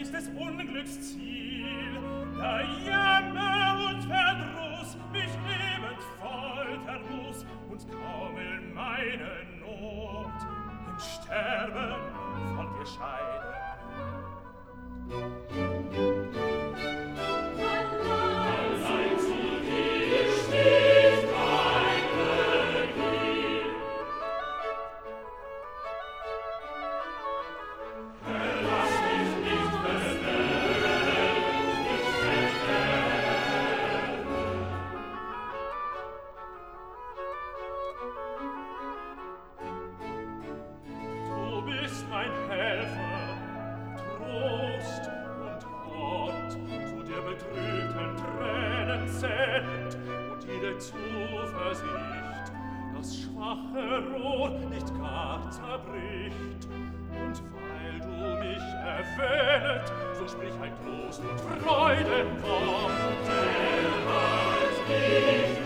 ist des Unglücks Ziel. Da Jammer und Verdruss mich lebend foltern muss und kaum will meine Not im Sterben von dir scheiden. Allein zu dir steht mein Begier. Lass mich nicht verderben, nicht verderben. Du bist mein Helfer, Trost und Hort, zu der betrübten Tränen zählend und jede Zuversicht, das schwache Rohr nicht gar zerbricht. Und weil du mich erwählt, so sprich ein Trost und Freudenwort, der halt mich